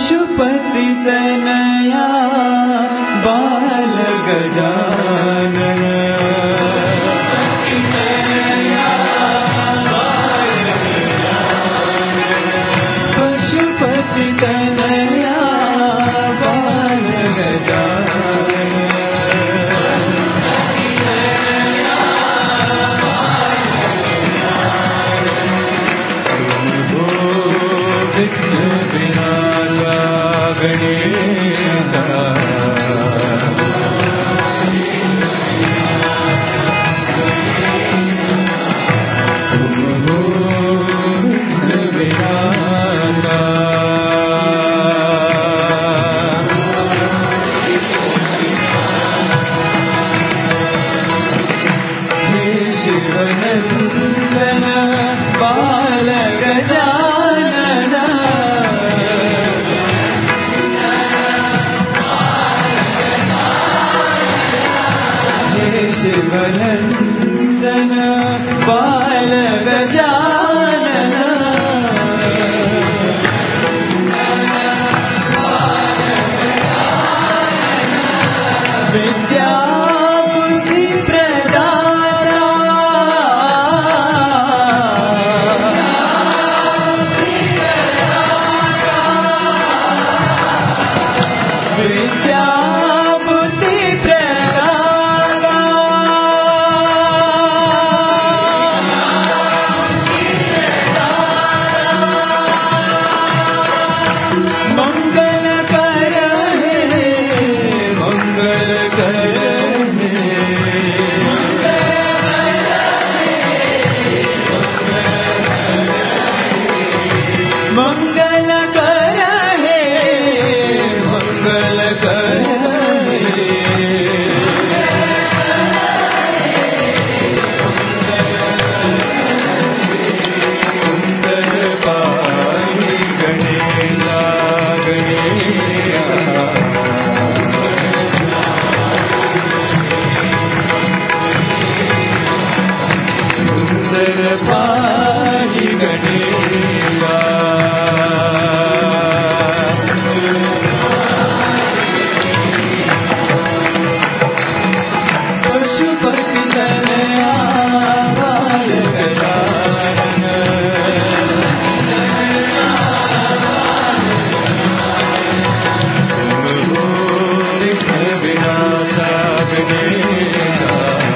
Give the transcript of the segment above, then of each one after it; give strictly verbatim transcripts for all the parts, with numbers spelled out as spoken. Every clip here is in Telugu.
पशुपति तनया बाल गजानन पशुपति तनया बाल गजानन विघ्न विनाशा गणेश शिवनंदन बाल गजानन शिवनंदन बाल गजानन विद्या बुद्धि प्रदाता विद्या बुद्धि प्रदाता मंगल कर है मंगल कर मंगल कर है मंगल कर सुंदर पाई गणेशा गणेशा सुंदर पाई गणेशा पशुपति तनया बाल गजानन विघ्न विनाशा गणेशा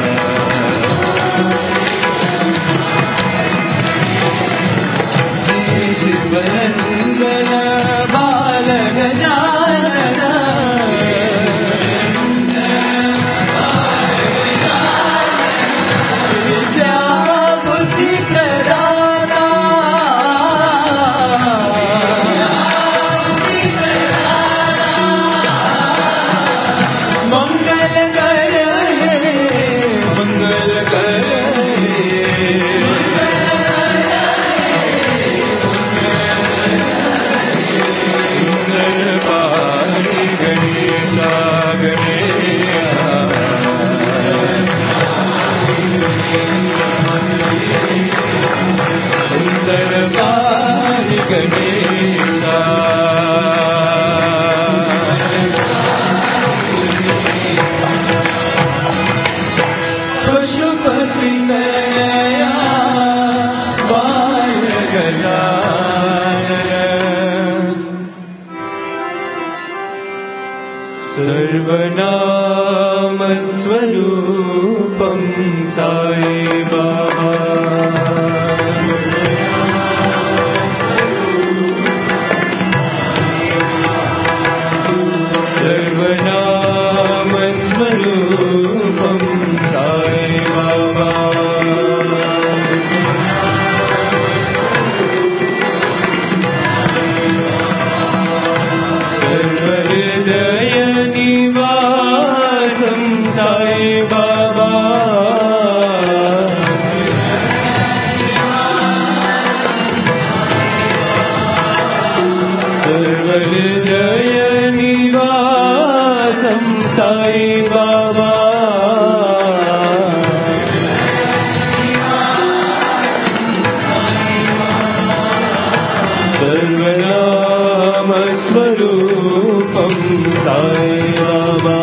शिवनंदन बाल गजानन विद्या बुद्धि प्रदाता मंगल कर है मंगल कर सुंदर पाई गणेशा गणेशा सुंदर पाई गणेशा पशुपति तनया बाल गजानन सर्वनाम स्वरूपं साई बाबा सर्वनाम स्वरूपं साई बाबा सर्वहृदय निवासं साई बाबा सर्वहृदय निवासं साई बाबा सर्वनाम స్వరూపం Sai Baba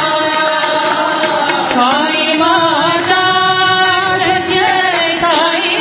Sai Mata, Jai Sai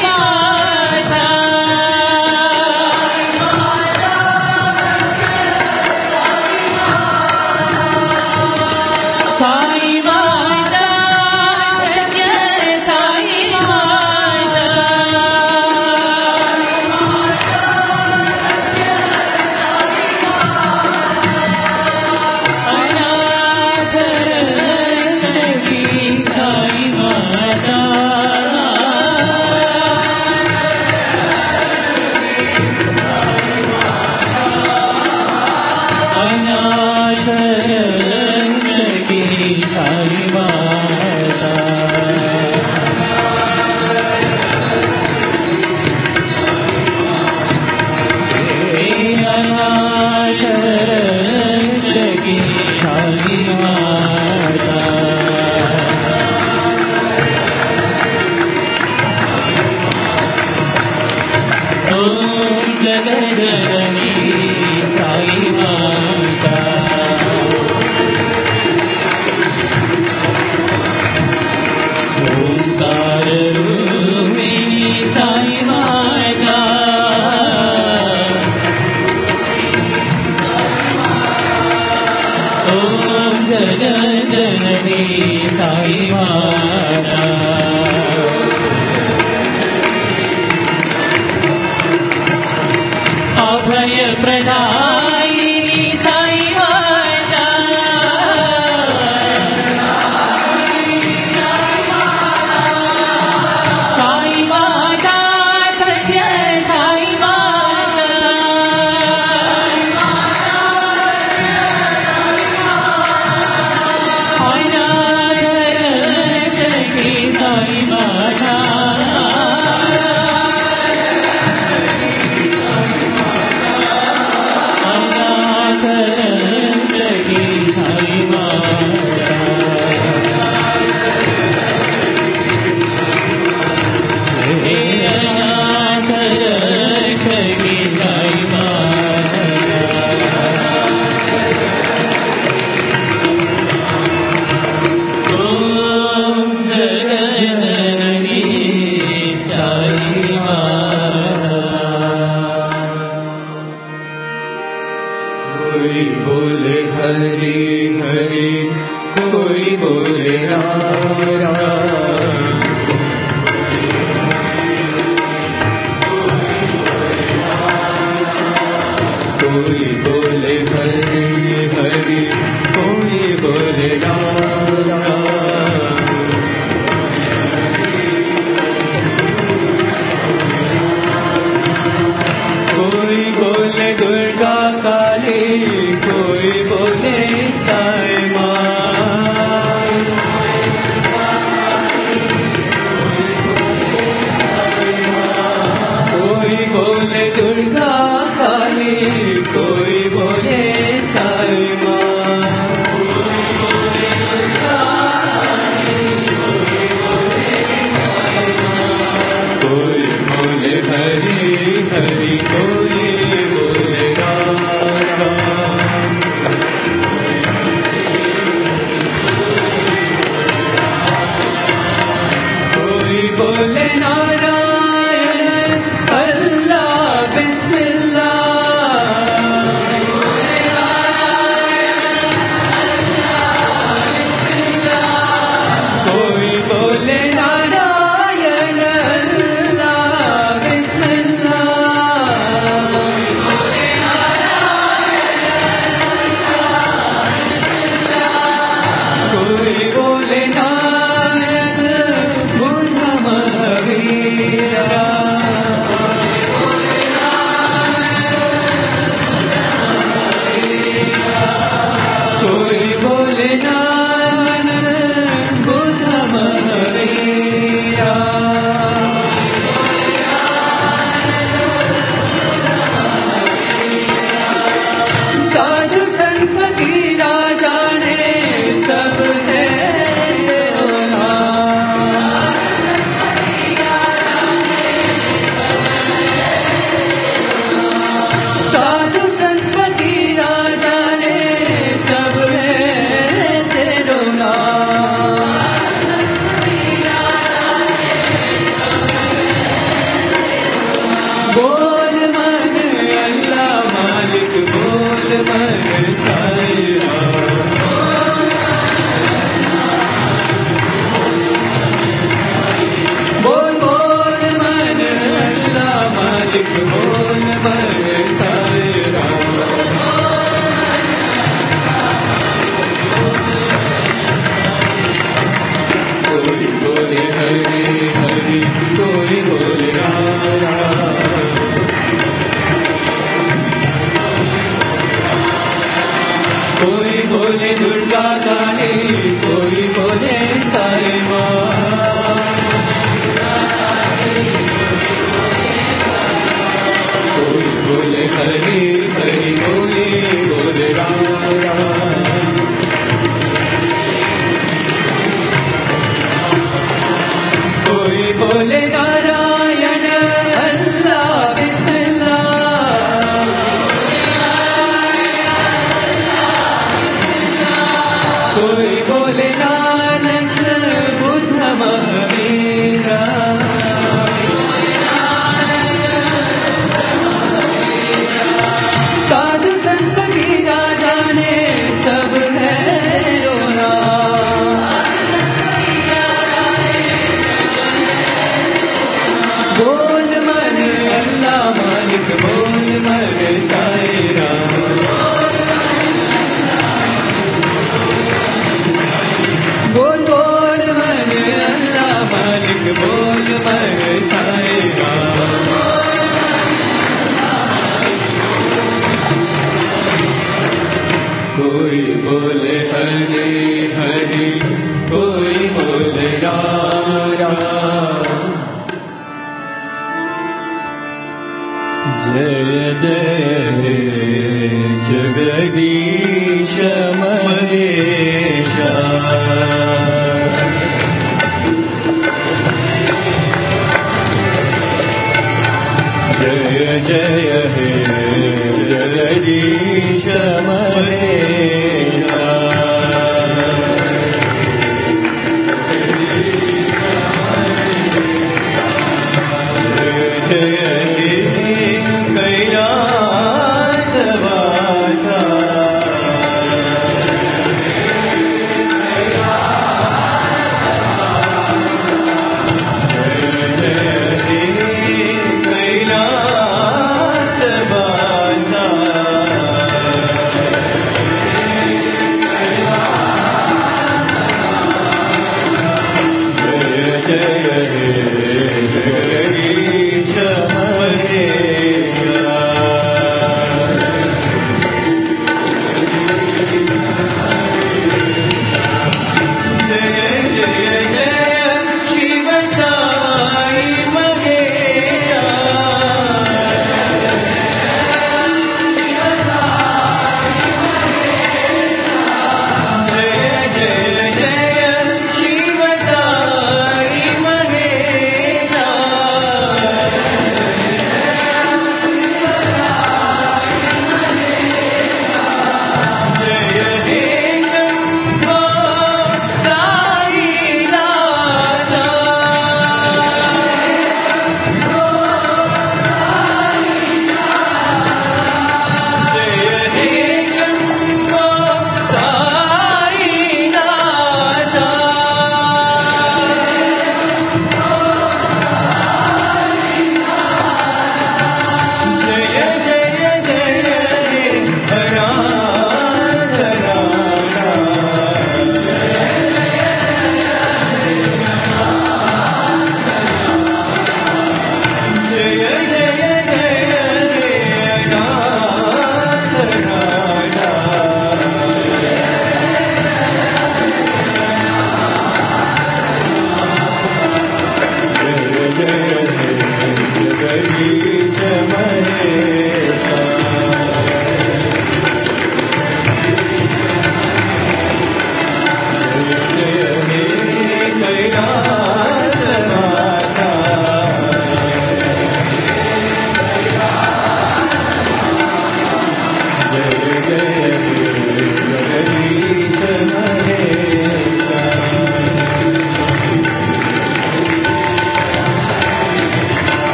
कोई बोले साई माँ, कोई बोले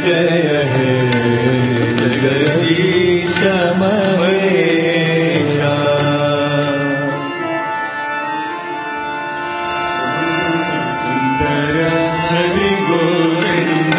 जय हे जगदीश महेशा सुंदर Hari Govind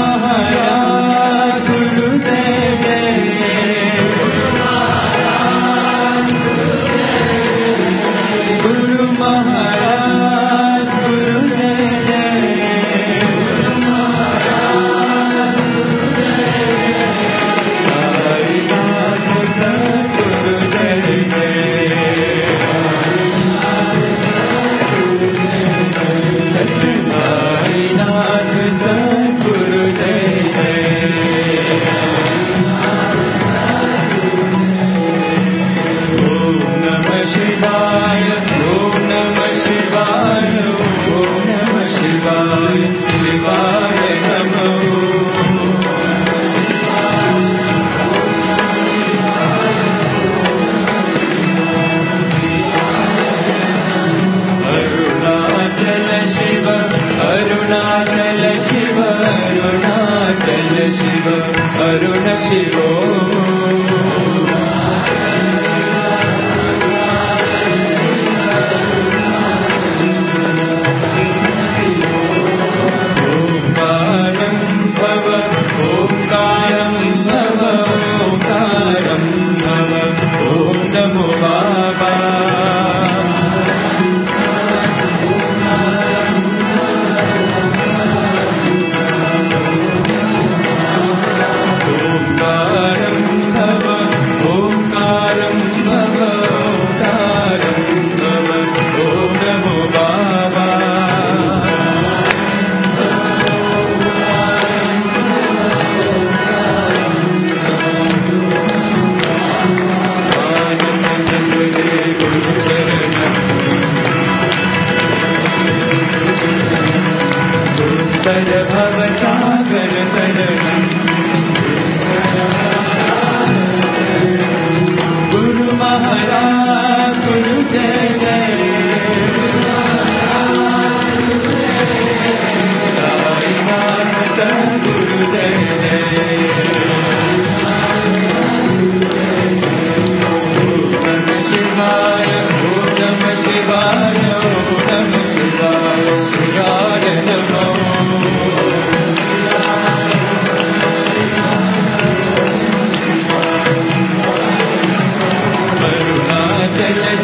Mahaya Guru Deve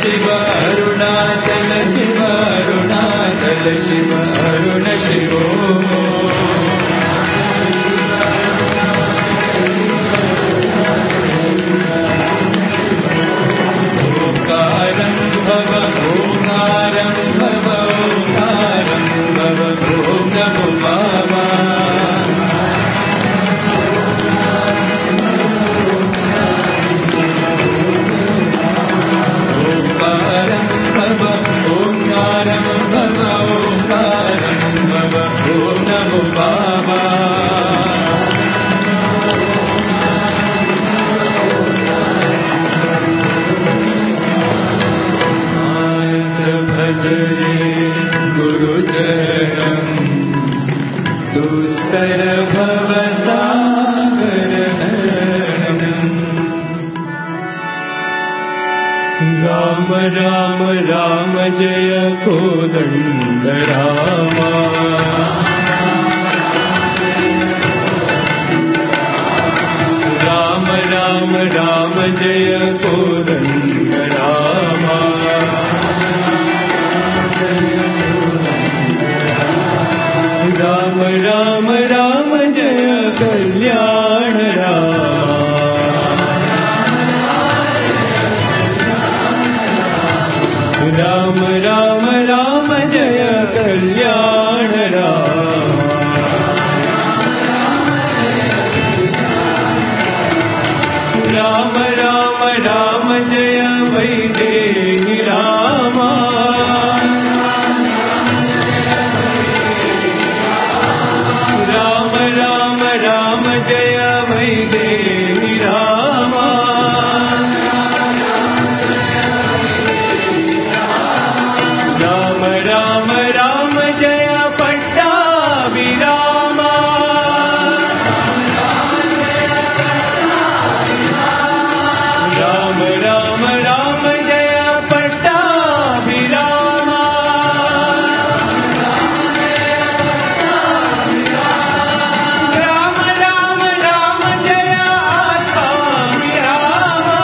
Shiv Arunachal Shiv Arunachal Shiv Arun शिवो ओंकारं भव ओंकारं भव ओंकारं भव ओं नमो बाबा ओंकारं भव ओंकारं भव ओंकारं भव ओं नमो बाबा भजरे गुरुचरणं दुस्तर भवसागरहरणम् राम राम राम जय कोदण्ड रामा राम राम राम जय कोदण्ड रामा राम राम राम जय कल्याण राम राम राम जय कल्याण राम राम राम जय वैदेही रामा राम राम राम जय वैदेही रामा राम राम राम जय पट्टाभिरामा राम राम राम जय पट्टाभिरामा राम राम राम जय आत्माभिरामा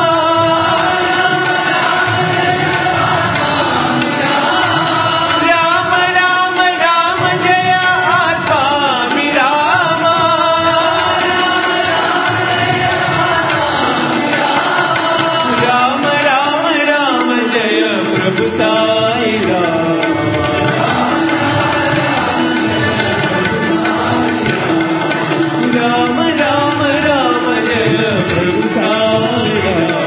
राम राम राम जय आत्माभिरामा राम राम राम जय प्रभु साई राम राम राम राम जय प्रभु साई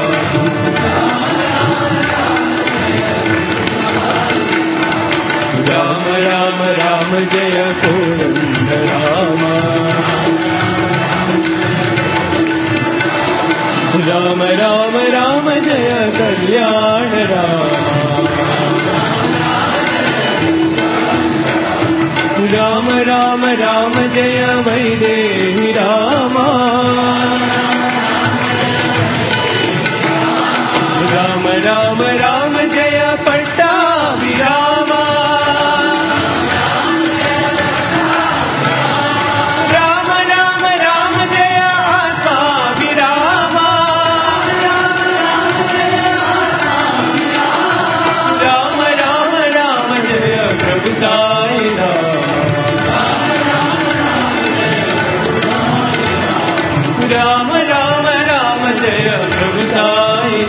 राम राम राम जय कोदण्ड रामा राम राम राम जय कल्याण राम राम राम जय वैदेही रामा राम राम राम जय पट्टाभिरामा राम राम राम जय आत्माभिरामा राम राम राम जय प्रभु साई राम राम राम जय प्रभु साई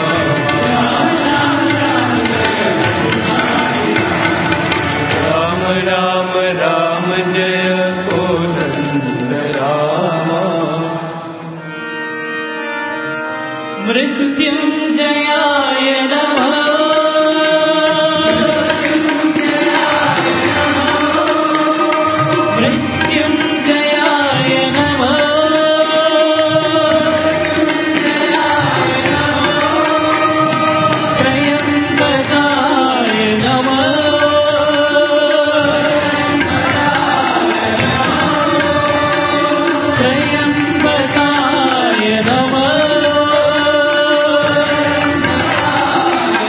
राम राम राम जय कोदण्ड रामा मृत्युञ्जयाय नमः मृत्युञ्जयाय नमः त्रयम्बकाय नमः त्रयम्बकाय नमः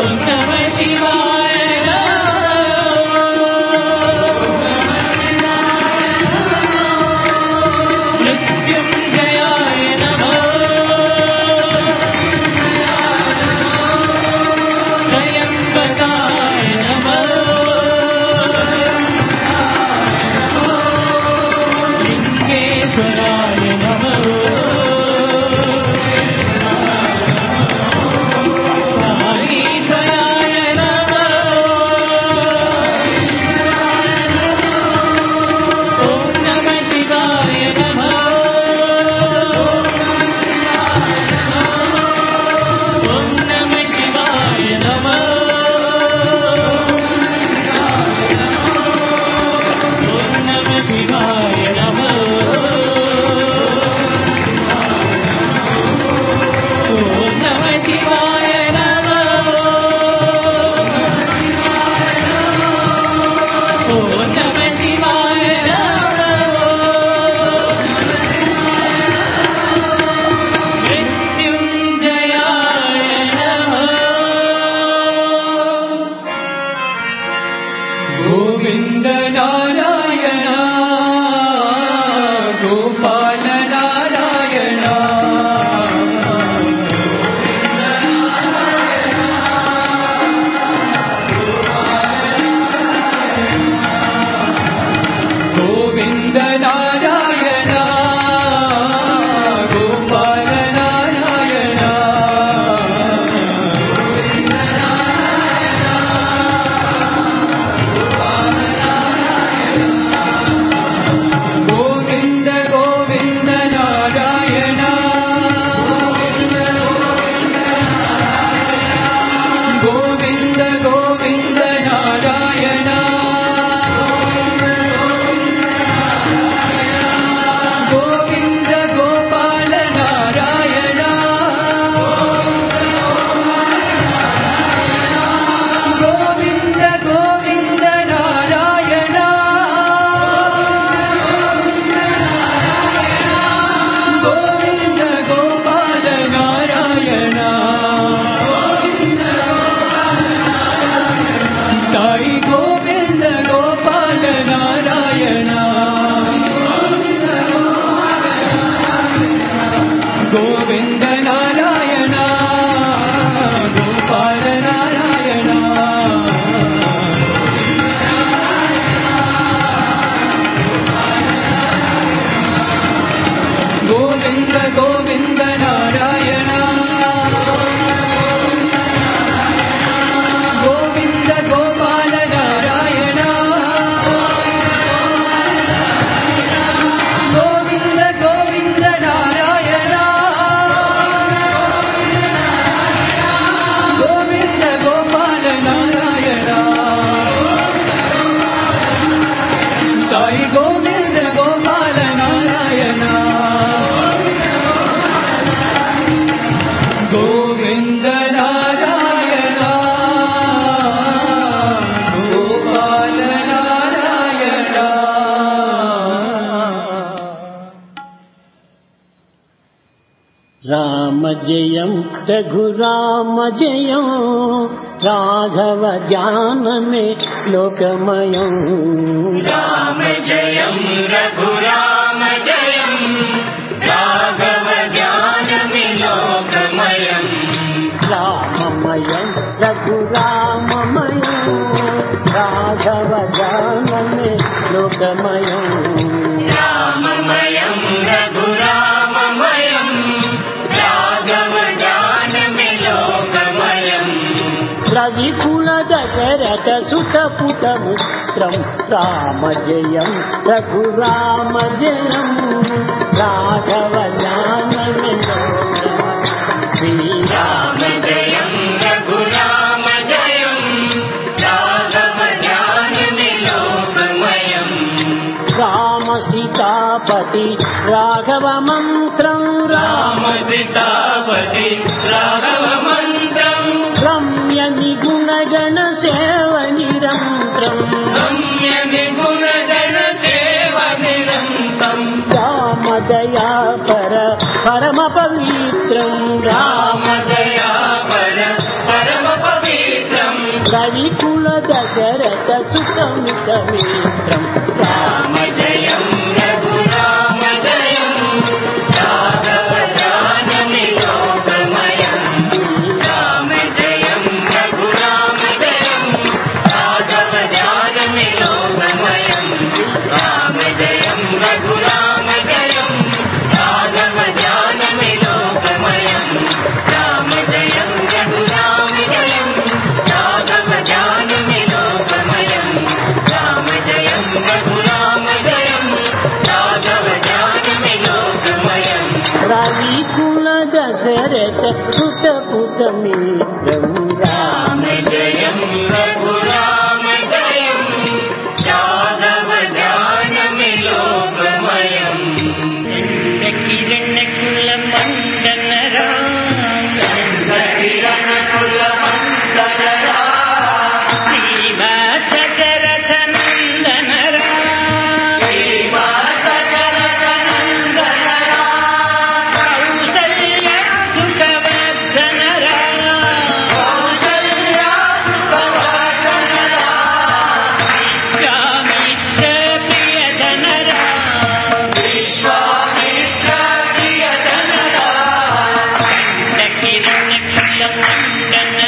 राम जयं रघुराम जयं राघव ज्ञान में लोकमयं। राम जयं रघुराम जयं राघव ज्ञान में लोकमयं। राममयं रघुराममयं राघव ज्ञान में लोकमयं। राममयं रघुराममयं राघव ज्ञान में लोकमयं। रविकुल दशरथ सुत पुत मित्रं राम जयं रघुराम जयं राघव ज्ञान में लोकमयं। श्री राम जयं रघुराम जयं राघव ज्ञान में लोकमयं। राम सीतापति राघव मंत्रं राम सीतापति राघव मंत्रं। रम्य निगुण गण सेव निरंतरं। रम्य निगुण गण सेव निरंतरं। राम दया पर परम पवित्रं। राम दया पर परम पवित्रं। దశరథ సుతమితమిత్రం రామ జయం రఘురామ జయం రాఘవ జ్ఞానమి లోకమయం రామ జయం రఘురామ జయం రాఘవ జ్ఞానమి లోకమయం రామ జయం రఘురామ జయం రాఘవ జ్ఞానమి లోకమయం రామ జయం రఘురామ జయం రాఘవ జ్ఞానమి లోకమయం రామ జయం రఘురామ జయం రాఘవ జ్ఞానమి లోకమయం రవికుల దశరథ సుతపుతమిత్రం రామ జయం రఘురామ జయం రాఘవ జ్ఞానమి లోకమయం కిరణ కుల మండన కిరణ కుల మందన శ్రీవాస దశరథ నందన శ్రీమాత జనక నందన కౌసల్య సుఖవర్ధన కౌసల్యా సుఖవర్ధన విశ్వామిత్ర ప్రియధన విశ్వామిత్ర ప్రియధన కిరణ కుల మండన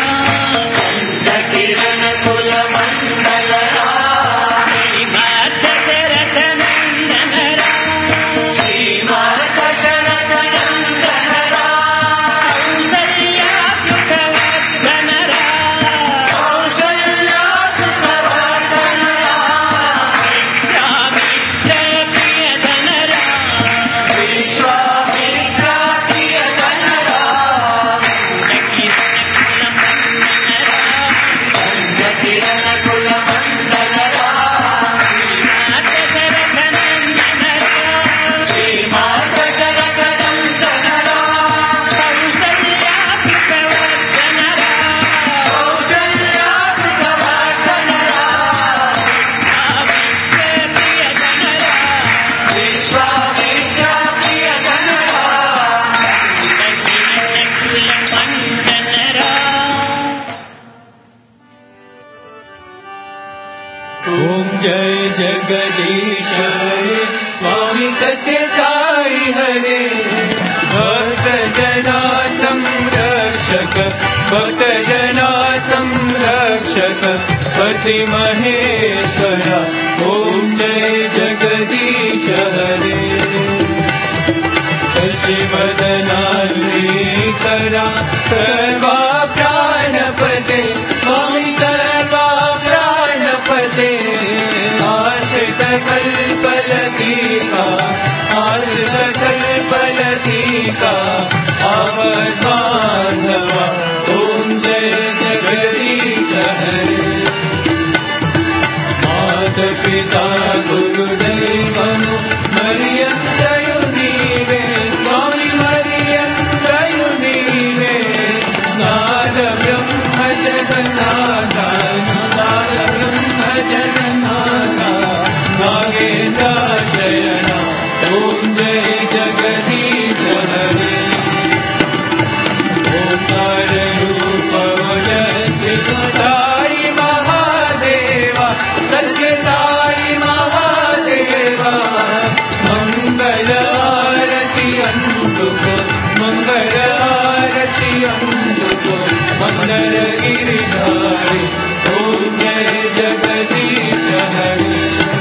కిరణ కుల మందన శ్రీవాస దశరథ నందన శ్రీమాత జనక నందన కౌసల్య సుఖవర్ధన కౌసల్యా సుఖవర్ధన విశ్వామిత్ర ప్రియధన విశ్వామిత్ర ప్రియధన కిరణ కుల మందన శ్రీమాత జనక నందన కౌసల్యా సుఖవర్ధన విశ్వామిత్ర ప్రియధన ओम जय जगदीश हरे स्वामी सत्य साई हरे भक्त जना संरक्षक भक्त जना संरक्षक पति महेश्वरा ओम जय जगदीश हरे शशिवदना श्रीकरा सर्वा प्राणपते स्वामी सर्वा प्राणपते आश्रित कल्पलतिका आश्रित कल्पलतिका आवद्माधवा ॐ जय जगदीश हरे माता पिता गुरुदैवनु मर्यन्तयु नीवे स्वामी मर्यन्तयु नीवे नाद ब्रह्म जगन्नाथ नाद ब्रह्म जगन्नाथ नागेन्द्र शयना ॐ जय जगदीश हरे ओंकार रूप वजस्थितारि महादेवा सत्यसाई महादेवा मंगल आरती अंतुको मंगल आरती अंतुको मंगल गिरिधारी ओम जय जगदीश हरे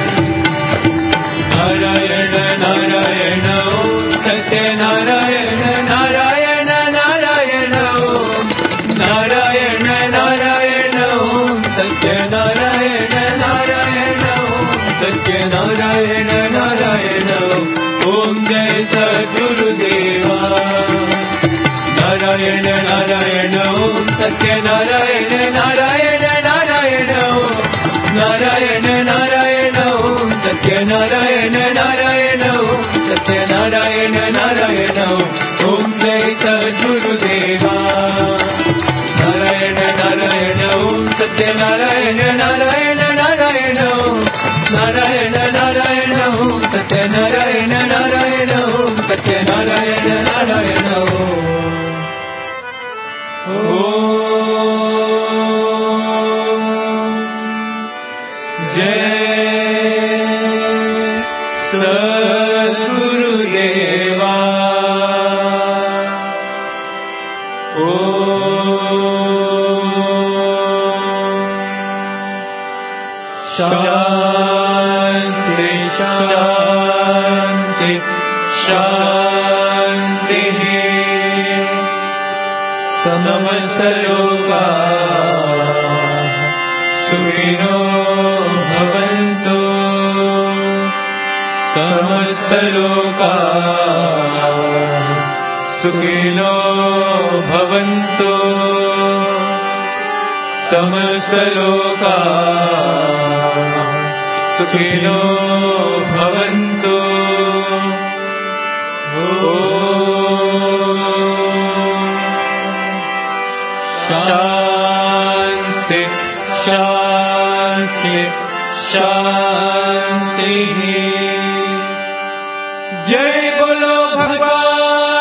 नारायण नारायण ओम सत्य नारायण नारायण नारायण ओम नारायण नारायण ओम सत्य नारायण नारायण ओम सत्य नारायण नारायण ओम जय सद्गुरुदेवा नारायण नारायण ओम सत्य नारायण नारायण नारायण ओम नारायण नारायण ओम सत्य नारायण नारायण ओम सत्य नारायण नारायण ओम जय सद्गुरुदेवा नारायण नारायण ओम सत्य नारायण नारायण नारायण ओम नारायण नारायण ओम सत्य नारायण नारायण ओम सत्य नारायण नारायण ओम सद्गुरुदेवा शांति शांति शांति समस्त लोका सुखिनो भवन्तु समस्त लोका सुखिनो भवन्तु समस्त लोका सुखिनो भवन्तु शांति शांति शांति जय बोलो भगवान